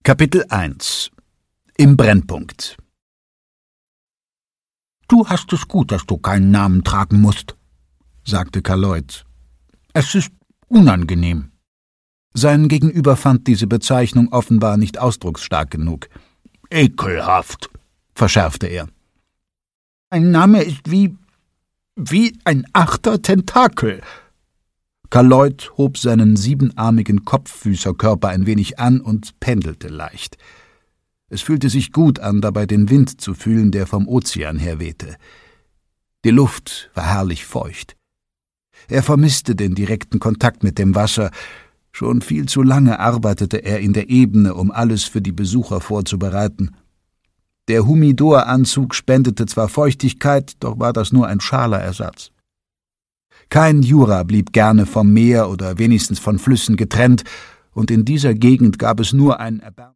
Kapitel 1 Im Brennpunkt. »Du hast es gut, dass du keinen Namen tragen musst«, sagte Kaloid. »Es ist unangenehm.« Sein Gegenüber fand diese Bezeichnung offenbar nicht ausdrucksstark genug. »Ekelhaft«, verschärfte er. »Ein Name ist wie ein 8. Tentakel.« Kaloid hob seinen 7-armigen Kopffüßerkörper ein wenig an und pendelte leicht. Es fühlte sich gut an, dabei den Wind zu fühlen, der vom Ozean her wehte. Die Luft war herrlich feucht. Er vermisste den direkten Kontakt mit dem Wasser. Schon viel zu lange arbeitete er in der Ebene, um alles für die Besucher vorzubereiten. Der Humidoranzug spendete zwar Feuchtigkeit, doch war das nur ein schaler Ersatz. Kein Jura blieb gerne vom Meer oder wenigstens von Flüssen getrennt, und in dieser Gegend gab es nur ein